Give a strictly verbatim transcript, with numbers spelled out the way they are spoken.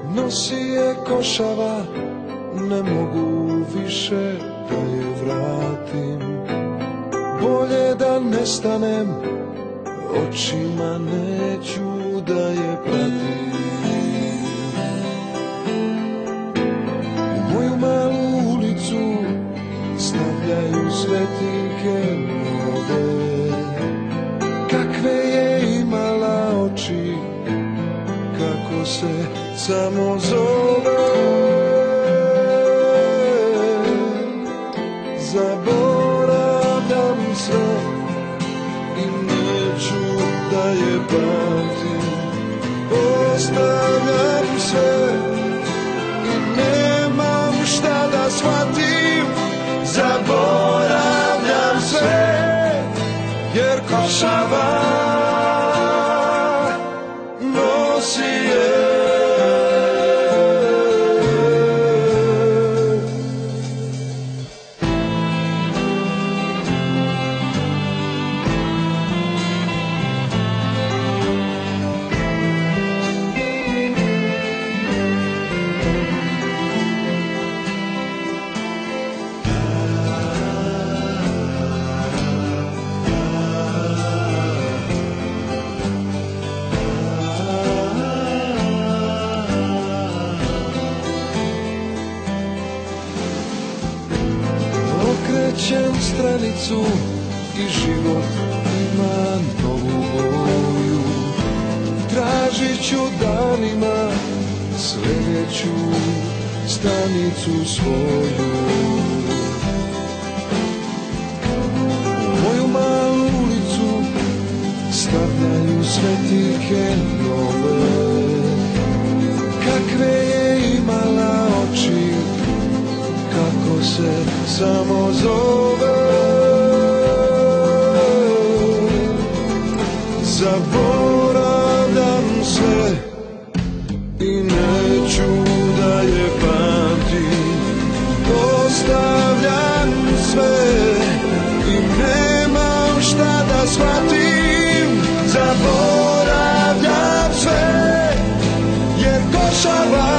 Nosi je košava, ne mogu više da je vratim. Bolje da nestanem, očima neću da je pratim. U moju malu ulicu stavljaju svetinke nove. Kakve je imala oči, kako se samo zove. Zaboravljam sve i neću da je pamtim. Ostavljam sve i nemam šta da shvatim. Zaboravljam sve jer košava nosi je. Okrećem stranicu i život ima novu boju. Tražit ću danima sljedeću stanicu svoju. U moju malu ulicu stavljaju svetinke nove. Kakve je imala oči, kako se samo zove. Zaboravljam sve i neću da je pamtim. Ostavljam sve i nemam šta da shvatim. Zaboravljam sve jer košava